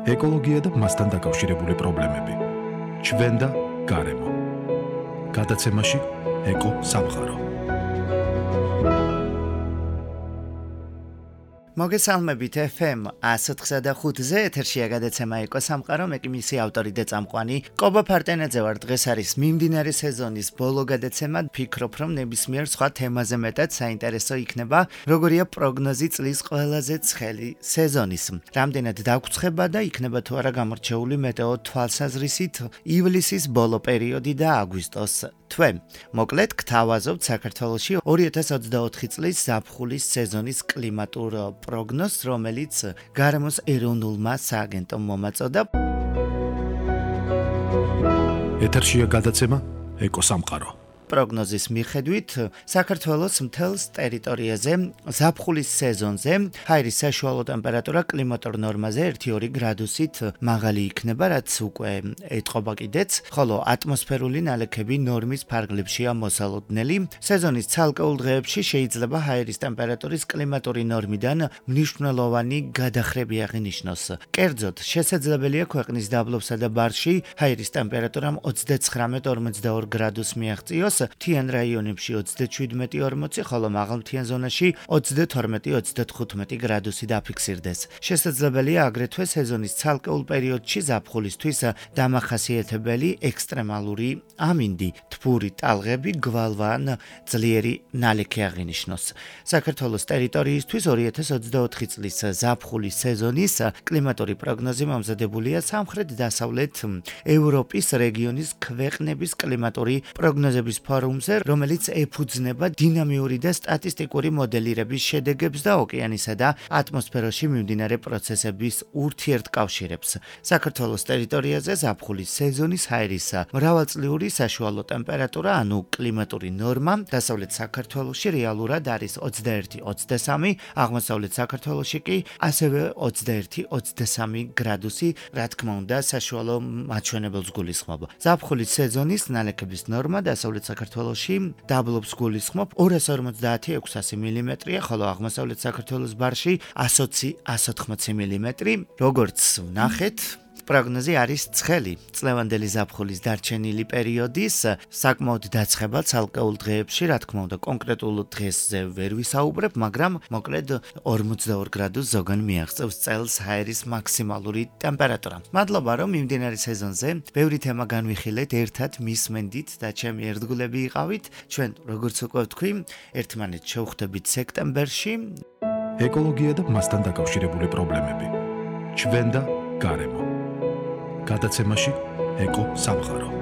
ეკოლოგია და მასთან დაკავშირებული პრობლემები. ჩვენ და გარემო. გადაცემაში ეკო სამყარო. მოგესალმებით FM 105-ზე ეთერშია გადაცემა ეკო სამყარო, მე კი მისი ავტორი და წამყვანი კობა ფარტენაძე ვარ. დღეს არის მიმდინარე სეზონის ბოლო გადაცემა. ვფიქრობ, რომ ნებისმიერ სხვა თემაზე მეტად საინტერესო იქნება, როგორია პროგნოზი წლის ყველაზე ცხელი სეზონის. რამდენად დაგვწება და იქნება თუ არა გამორჩეული მეტეო თვალსაზრისით ივლისის ბოლო პერიოდი და აგვისტოს თვე. მოკლედ, გთავაზობთ საქართველოში 2024 წლის ზაფხულის სეზონის კლიმატურ პროგნოზს, რომელიც გარემოს ეროვნულმა სააგენტომ მომაწოდა. ეთერშია გადაცემა ეკო სამყარო. პროგნოზის მიხედვით, საქართველოს მთელს ტერიტორიაზე ზაფხულის სეზონზე ჰაერის საშუალო ტემპერატურა კლიმატურ ნორმაზე 1-2 გრადუსით მაღალი იქნება, რაც უკვე ეტყობა კიდეც, ხოლო ატმოსფერული ნალექები ნორმის ფარგლებშია მოსალოდნელი. სეზონის ცალკეულ დღეებში შეიძლება ჰაერის ტემპერატურის კლიმატური ნორმიდან მნიშვნელოვანი გადახრები აღინიშნოს. კერძოდ, შესაძლებელია ქვეყნის დაბლობსა და ბარში ჰაერის ტემპერატურამ 39-42 გრადუსს მიაღწიოს, მთიან რაიონებში 37-40, ხოლო მაღალმთიან ზონაში 32-35 გრადუსი დაფიქსირდეს. შესაძლებელია აგრეთვე სეზონის ცალკეულ პერიოდში ზაფხულისთვის დამახასიათებელი ექსტრემალური ამინდი, თბური ტალღები, გვალვა ან ძლიერი ნალექი აღინიშნოს. საქართველოს ტერიტორიისთვის 2024 წლის ზაფხულის სეზონის კლიმატური პროგნოზი მომზადებულია სამხრეთ-დასავლეთ ევროპის რეგიონის ქვეყნების კლიმატური პროგნოზების ფორუმზე, რომელიც ეფუძნება დინამიური და სტატისტიკური მოდელირების შედეგებს და ოკეანისა და ატმოსფეროში მიმდინარე პროცესების ურთიერთკავშირებს. საქართველოს ტერიტორიაზე ზაფხულის სეზონის ჰაერის მრავალწლიური საშუალო ტემპერატურა, ანუ კლიმატური ნორმა, დასავლეთ საქართველოში რეალურად არის 21-23, აღმოსავლეთ საქართველოში კი ასევე 21-23 გრადუსი, რა თქმა უნდა, საშუალო მაჩვენებელს გულისხმობ. ზაფხულის სეზონის ნალექების ნორმა დასავლეთ საქართველოში დაბლობს გულისხმობ 250-600 მმ, ხოლო აღმოსავლეთ საქართველოს ბარში 120-180 მმ. როგორც ვნახეთ, პროგნოზი არის ცხელი. წლევანდელი ზაფხულის დარჩენილი პერიოდის საკმაოდ დაცხება ცალკეულ დღეებში, რა თქმა უნდა, კონკრეტულ დღესზე ვერ ვისაუბრებ, მაგრამ მოკლედ 42 გრადუს ზოგან მიაღწევს წელს ჰაერის მაქსიმალური ტემპერატურა. მადლობა, რომ მიმდინარე სეზონზე ბევრი თემა განვიხილეთ, ერთად მისმენდით და ჩემი ერთგულები იყავით. ჩვენ, როგორც უკვე ვთქვი, ერთმანეთს შევხვდებით სექტემბერში. ეკოლოგია და მასთან დაკავშირებული პრობლემები. ჩვენ და გარემო. გადაცემაში ეკო სამყარო.